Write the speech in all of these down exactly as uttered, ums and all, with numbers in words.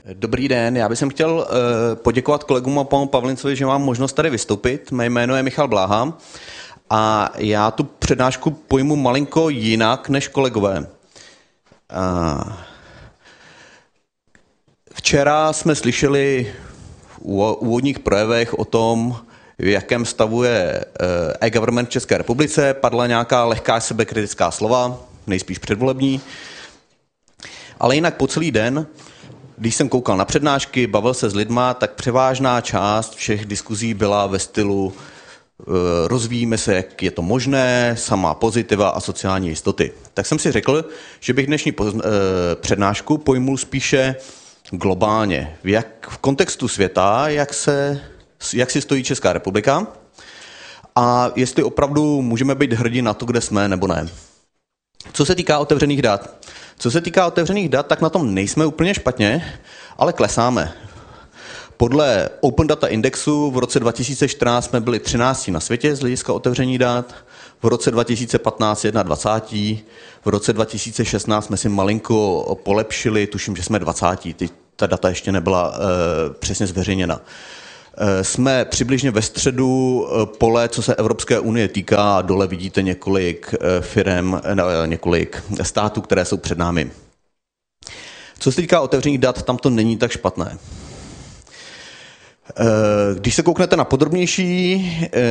Dobrý den, já bych chtěl uh, poděkovat kolegům a panu Pavlincovi, že mám možnost tady vystoupit. Mé jméno je Michal Bláha a já tu přednášku pojmu malinko jinak než kolegové. Uh, včera jsme slyšeli v úvodních projevech o tom, v jakém stavu je uh, e-government v České republice. Padla nějaká lehká sebekritická slova, nejspíš předvolební, ale jinak po celý den, když jsem koukal na přednášky, bavil se s lidma, tak převážná část všech diskuzí byla ve stylu rozvíjíme se, jak je to možné, samá pozitiva a sociální jistoty. Tak jsem si řekl, že bych dnešní přednášku pojmul spíše globálně, v, jak, v kontextu světa, jak, se, jak si stojí Česká republika a jestli opravdu můžeme být hrdí na to, kde jsme, nebo ne. Co se týká otevřených dat, Co se týká otevřených dat, tak na tom nejsme úplně špatně, ale klesáme. Podle Open Data Indexu v roce dva tisíce čtrnáct jsme byli třináctí na světě z hlediska otevření dat, v roce dva tisíce patnáct dvacátí v roce dva tisíce šestnáct jsme si malinko polepšili, tuším, že jsme dvacátí Ty, ta data ještě nebyla uh, přesně zveřejněna. Jsme přibližně ve středu pole, co se Evropské unie týká. Dole vidíte několik firem, několik států, které jsou před námi. Co se týká otevřených dat, tam to není tak špatné. Když se kouknete na podrobnější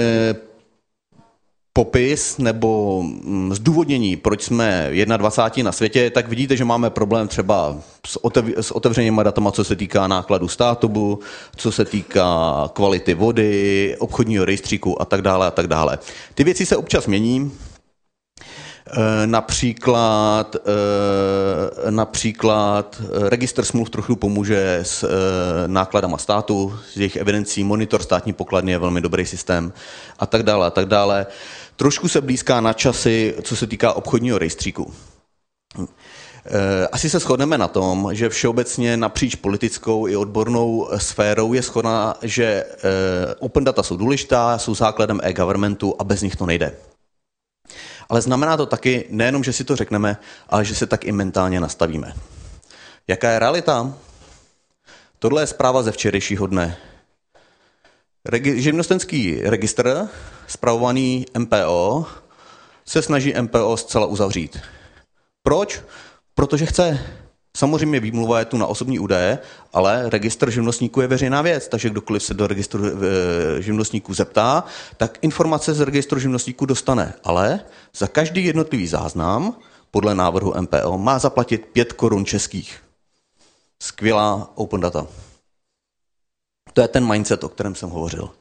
popis nebo zdůvodnění, proč jsme dvacátí první na světě, tak vidíte, že máme problém třeba s, otev- s otevřenýma datama, co se týká nákladu státu, co se týká kvality vody, obchodního rejstříku a tak dále a tak dále. Ty věci se občas mění. Například, například registr smluv trochu pomůže s nákladama státu, s jejich evidencí, monitor státní pokladny je velmi dobrý systém a tak dále a tak dále. Trošku se blízká na časy, co se týká obchodního rejstříku. Asi se shodneme na tom, že všeobecně napříč politickou i odbornou sférou je shoda, že open data jsou důležitá, jsou základem e-governmentu a bez nich to nejde. Ale znamená to taky nejenom, že si to řekneme, ale že se tak i mentálně nastavíme. Jaká je realita? Tohle je zpráva ze včerejšího dne. Regi- živnostenský registr, spravovaný M P O, se snaží M P O zcela uzavřít. Proč? Protože chce. Samozřejmě výmluva je tu na osobní údaje, ale registr živnostníků je veřejná věc, takže kdokoliv se do registru živnostníků zeptá, tak informace z registru živnostníků dostane. Ale za každý jednotlivý záznam podle návrhu M P O má zaplatit pět korun českých. Skvělá open data. To je ten mindset, o kterém jsem hovořil.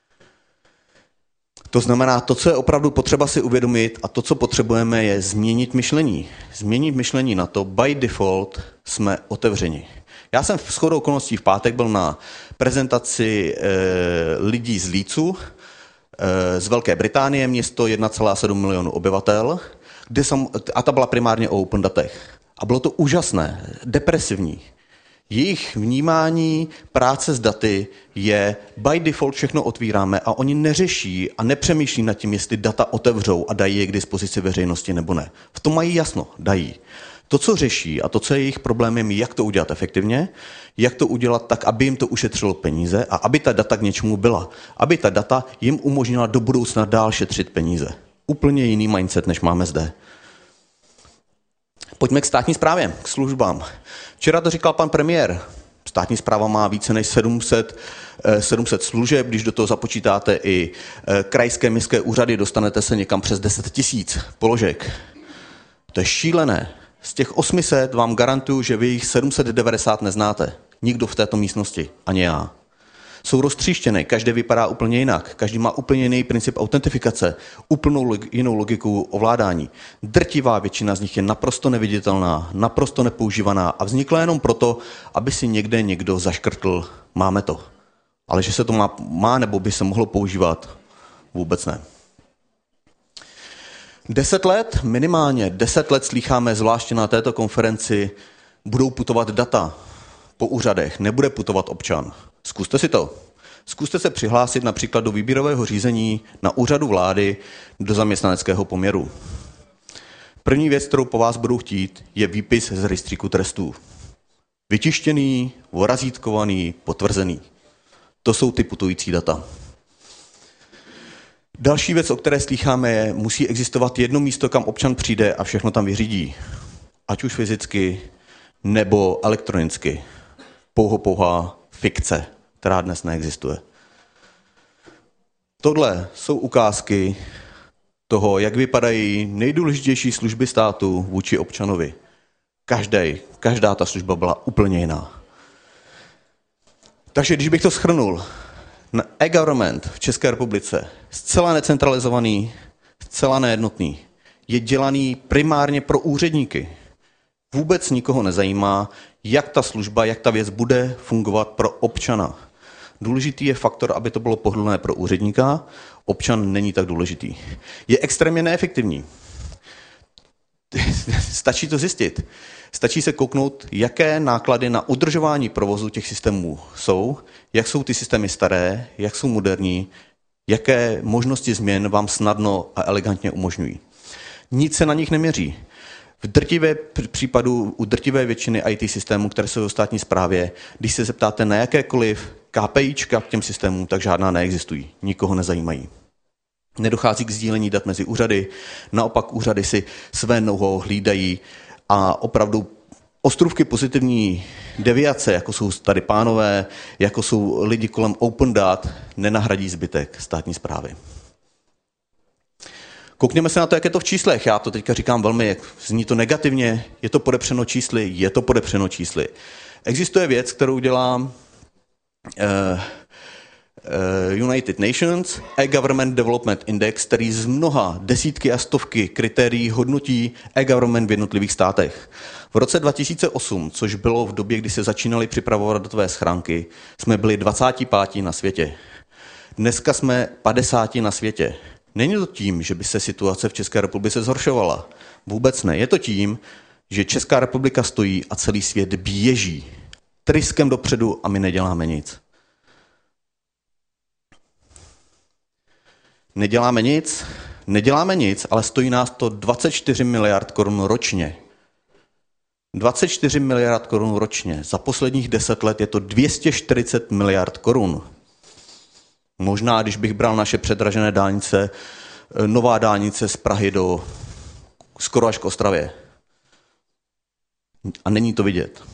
To znamená, to, co je opravdu potřeba si uvědomit a to, co potřebujeme, je změnit myšlení. Změnit myšlení na to, by default jsme otevřeni. Já jsem v shodou okolností v pátek byl na prezentaci e, lidí z Leedsu, e, z Velké Británie, město jedna celá sedm milionu obyvatel, kde jsem, a ta byla primárně o open datech. A bylo to úžasné, depresivní. Jejich vnímání práce s daty je by default všechno otvíráme a oni neřeší a nepřemýšlí nad tím, jestli data otevřou a dají je k dispozici veřejnosti nebo ne. V tom mají jasno, dají. To, co řeší a to, co je jejich problémem, je, jak to udělat efektivně, jak to udělat tak, aby jim to ušetřilo peníze a aby ta data k něčemu byla. Aby ta data jim umožnila do budoucna dál šetřit peníze. Úplně jiný mindset, než máme zde. Pojďme k státní správě, k službám. Včera to říkal pan premiér. Státní správa má více než sedm set, sedm set služeb, když do toho započítáte i krajské městské úřady, dostanete se někam přes deset tisíc položek. To je šílené. Z těch osm set vám garantuju, že vy jich sedm set devadesát neznáte. Nikdo v této místnosti, ani já. Jsou roztříštěné, každý vypadá úplně jinak, každý má úplně jiný princip autentifikace, úplnou log- jinou logiku ovládání. Drtivá většina z nich je naprosto neviditelná, naprosto nepoužívaná a vznikla jenom proto, aby si někde někdo zaškrtl, máme to. Ale že se to má, má nebo by se mohlo používat, vůbec ne. Deset let, minimálně deset let slýcháme, zvláště na této konferenci, budou putovat data po úřadech, nebude putovat občan. Zkuste si to. Zkuste se přihlásit například do výběrového řízení na úřadu vlády do zaměstnaneckého poměru. První věc, kterou po vás budou chtít, je výpis z rejstříku trestů. Vytištěný, orazítkovaný, potvrzený. To jsou ty putující data. Další věc, o které slýcháme, je, musí existovat jedno místo, kam občan přijde a všechno tam vyřídí. Ať už fyzicky, nebo elektronicky. Pouho pouhá fikce, která dnes neexistuje. Tohle jsou ukázky toho, jak vypadají nejdůležitější služby státu vůči občanovi. Každý, každá ta služba byla úplně jiná. Takže když bych to shrnul, e-government v České republice, zcela necentralizovaný, zcela nejednotný, je dělaný primárně pro úředníky. Vůbec nikoho nezajímá, jak ta služba, jak ta věc bude fungovat pro občana. Důležitý je faktor, aby to bylo pohodlné pro úředníka, občan není tak důležitý. Je extrémně neefektivní. Stačí to zjistit. Stačí se kouknout, jaké náklady na udržování provozu těch systémů jsou, jak jsou ty systémy staré, jak jsou moderní, jaké možnosti změn vám snadno a elegantně umožňují. Nic se na nich neměří. V drtivé případu, u drtivé většiny í té systémů, které jsou v státní správě, když se zeptáte na jakékoliv KPIčka k těm systémům, tak žádná neexistují. Nikoho nezajímají. Nedochází k sdílení dat mezi úřady, naopak úřady si své know-how hlídají a opravdu ostrůvky pozitivní deviace, jako jsou tady pánové, jako jsou lidi kolem open dat, nenahradí zbytek státní správy. Koukněme se na to, jak je to v číslech. Já to teďka říkám velmi, jak zní to negativně, je to podepřeno čísly, je to podepřeno čísly. Existuje věc, kterou dělá uh, uh, United Nations, e-Government Development Index, který z mnoha desítky a stovky kritérií hodnotí e-government v jednotlivých státech. V roce dva tisíce osm, což bylo v době, kdy se začínaly připravovat datové schránky, jsme byli dvacátí pátí na světě. Dneska jsme padesátí na světě. Není to tím, že by se situace v České republice zhoršovala. Vůbec ne. Je to tím, že Česká republika stojí a celý svět běží tryskem dopředu a my neděláme nic. Neděláme nic, neděláme nic, ale stojí nás to dvacet čtyři miliard korun ročně. dvacet čtyři miliard korun ročně. Za posledních deset let je to dvě stě čtyřicet miliard korun. Možná, když bych bral naše předražené dálnice, nová dálnice z Prahy do skoro až k Ostravě. A není to vidět.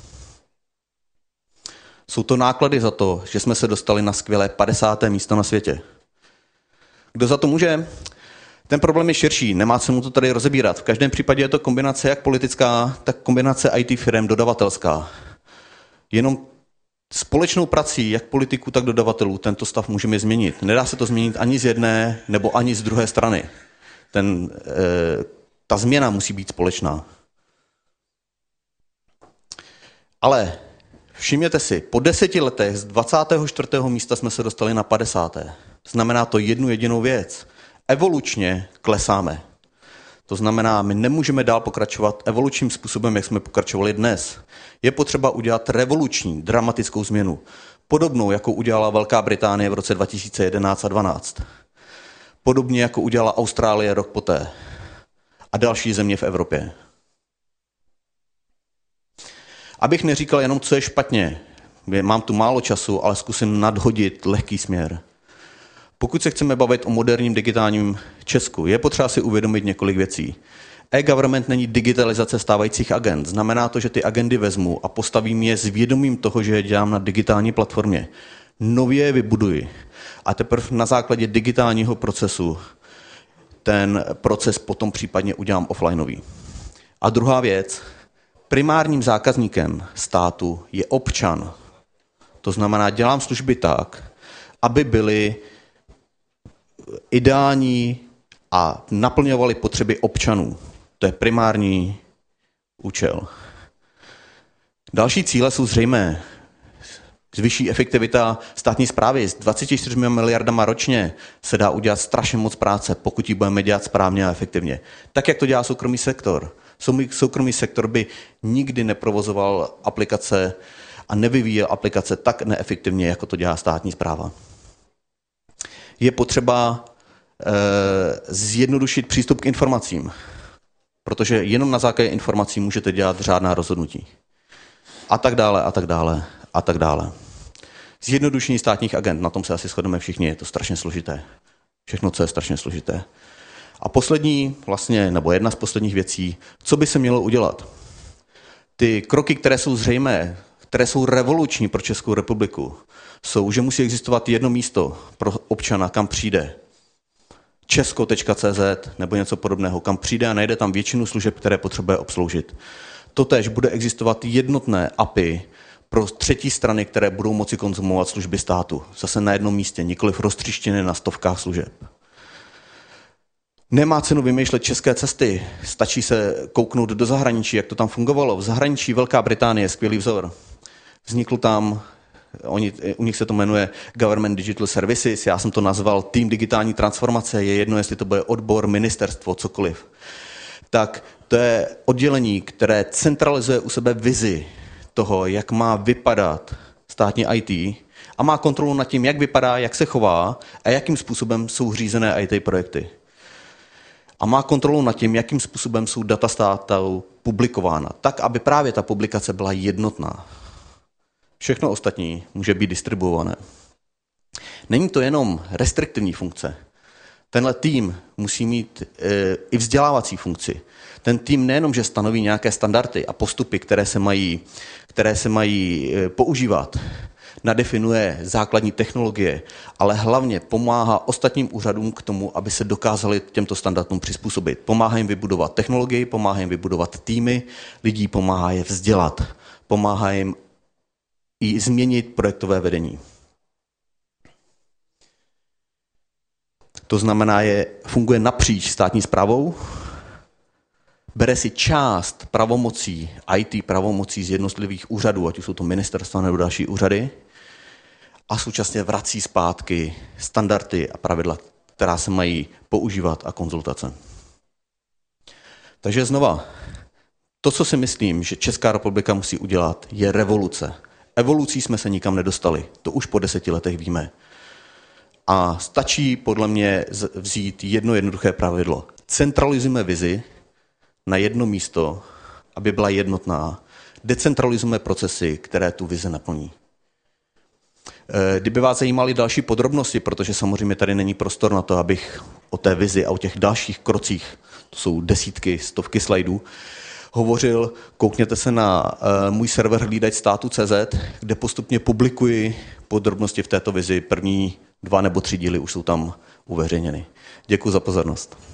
Jsou to náklady za to, že jsme se dostali na skvělé padesáté místo na světě. Kdo za to může? Ten problém je širší, nemá cenu to tady rozebírat. V každém případě je to kombinace jak politická, tak kombinace í té firem dodavatelská. Jenom společnou prací, jak politiků, tak dodavatelů, tento stav můžeme změnit. Nedá se to změnit ani z jedné, nebo ani z druhé strany. Ten, e, ta změna musí být společná. Ale všimněte si, po deseti letech z dvacátého čtvrtého místa jsme se dostali na padesáté Znamená to jednu jedinou věc. Evolučně klesáme. To znamená, my nemůžeme dál pokračovat evolučním způsobem, jak jsme pokračovali dnes. Je potřeba udělat revoluční, dramatickou změnu. Podobnou, jako udělala Velká Británie v roce dva tisíce jedenáct a dvanáct. Podobně, jako udělala Austrálie rok poté. A další země v Evropě. Abych neříkal jenom, co je špatně. Mám tu málo času, ale zkusím nadhodit lehký směr. Pokud se chceme bavit o moderním digitálním Česku, je potřeba si uvědomit několik věcí. E-government není digitalizace stávajících agend. Znamená to, že ty agendy vezmu a postavím je s vědomím toho, že je dělám na digitální platformě. Nově je vybuduji. A teprve na základě digitálního procesu ten proces potom případně udělám offlineový. A druhá věc, primárním zákazníkem státu je občan. To znamená, dělám služby tak, aby byly ideální a naplňovaly potřeby občanů. To je primární účel. Další cíle jsou zřejmé. Vyšší efektivita státní správy s dvaceti čtyřmi miliardama ročně se dá udělat strašně moc práce, pokud ji budeme dělat správně a efektivně. Tak, jak to dělá soukromý sektor. Soukromý sektor by nikdy neprovozoval aplikace a nevyvíjel aplikace tak neefektivně, jako to dělá státní správa. Je potřeba e, zjednodušit přístup k informacím, protože jenom na základě informací můžete dělat řádná rozhodnutí. a tak dále, a tak dále, a tak dále. Zjednodušení státních agent, na tom se asi shodneme všichni, je to strašně složité. Všechno, co je strašně složité. A poslední, vlastně, nebo jedna z posledních věcí, co by se mělo udělat? Ty kroky, které jsou zřejmé, které jsou revoluční pro Českou republiku, jsou, že musí existovat jedno místo pro občana, kam přijde. česko tečka cé zet nebo něco podobného, kam přijde a najde tam většinu služeb, které potřebuje obsloužit. Totéž bude existovat jednotné A P I pro třetí strany, které budou moci konzumovat služby státu. Zase na jednom místě, nikoliv roztříštěné na stovkách služeb. Nemá cenu vymýšlet české cesty, stačí se kouknout do zahraničí, jak to tam fungovalo. V zahraničí Velká Británie, skvělý vzor. Vznikl tam, oni, u nich se to jmenuje Government Digital Services, já jsem to nazval tým digitální transformace, je jedno, jestli to bude odbor, ministerstvo, cokoliv. Tak to je oddělení, které centralizuje u sebe vizi toho, jak má vypadat státní í té a má kontrolu nad tím, jak vypadá, jak se chová a jakým způsobem jsou řízené í té projekty. A má kontrolu nad tím, jakým způsobem jsou data státu publikována, tak, aby právě ta publikace byla jednotná. Všechno ostatní může být distribuované. Není to jenom restriktivní funkce. Tenhle tým musí mít e, i vzdělávací funkci. Ten tým nejenom, že stanoví nějaké standardy a postupy, které se mají, které se mají e, používat, nadefinuje základní technologie, ale hlavně pomáhá ostatním úřadům k tomu, aby se dokázali těmto standardům přizpůsobit. Pomáhá jim vybudovat technologii, pomáhá jim vybudovat týmy, lidí pomáhá je vzdělat, pomáhá jim i změnit projektové vedení. To znamená, je, funguje napříč státní správou, bere si část pravomocí, í té pravomocí z jednotlivých úřadů, ať už jsou to ministerstva nebo další úřady, a současně vrací zpátky standardy a pravidla, která se mají používat a konzultace. Takže znova, to, co si myslím, že Česká republika musí udělat, je revoluce. Evolucí jsme se nikam nedostali, to už po deseti letech víme. A stačí podle mě vzít jedno jednoduché pravidlo. Centralizujeme vizi na jedno místo, aby byla jednotná. Decentralizujeme procesy, které tu vizi naplní. Kdyby vás zajímaly další podrobnosti, protože samozřejmě tady není prostor na to, abych o té vizi a o těch dalších krocích, to jsou desítky, stovky slajdů, hovořil, koukněte se na uh, můj server hlídač státu tečka cé zet, kde postupně publikuji podrobnosti v této vizi. První dva nebo tři díly už jsou tam uveřejněny. Děkuji za pozornost.